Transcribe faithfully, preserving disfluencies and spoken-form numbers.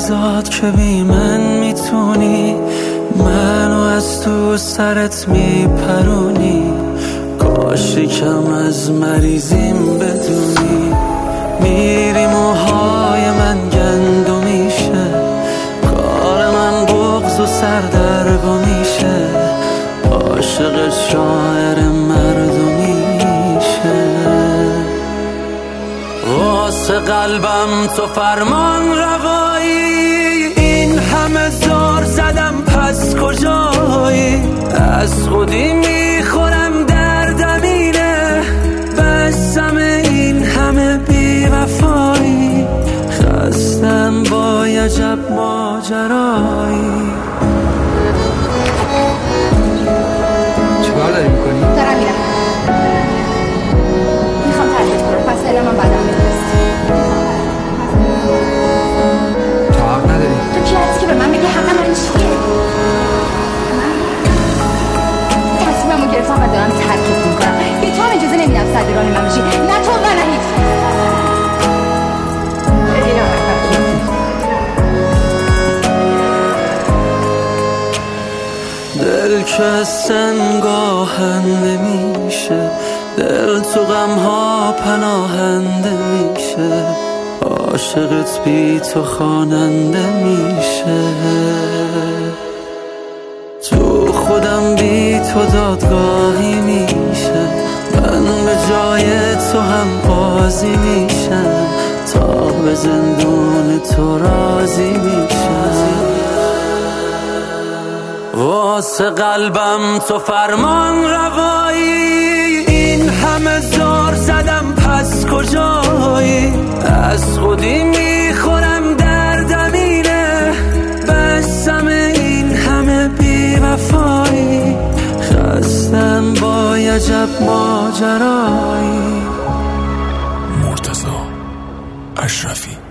مریزاد که بی من میتونی منو از تو سرت میپرونی. کاش کم از مریضیم بدونی. میری موهای من گندو میشه، کار من بغض و سردرگم میشه. عاشق شاعر مردمی میشه. واسه قلبم تو فرمان روایی، این همه زار زدم پس کجایی؟ از خودی میخورم دردم اینه، بسم این همه بی وفایی. خستم با عجب ماجرایی. چیکار داری میکنی؟ دارم میرم، میخوام ترکت کنم، پس الا من بعدم میرست. تو حق نداری. تو کی هستی که به من بگی حق من چیه؟ تصمیممو گرفتم و دارم ترکت میکنم. به تو هم اجازه نمیدم صدران من بشی، نه تو و نه هیچ. دل که سنگاهنده میشه، دل تو غمها پناهنده میشه. عاشقت بی تو خواننده میشه. تو خودم بی تو دادگاهی میشه. من به جای تو هم قاضی میشم، تا به زندون تو راضی میشم. واسه قلبم تو فرمان روایی، این همه زار زدم پس کجایی؟ از خودی میخورم دردم اینه، بسم این همه بی وفایی. خستم با عجب ماجرایی. مرتضی اشرفی.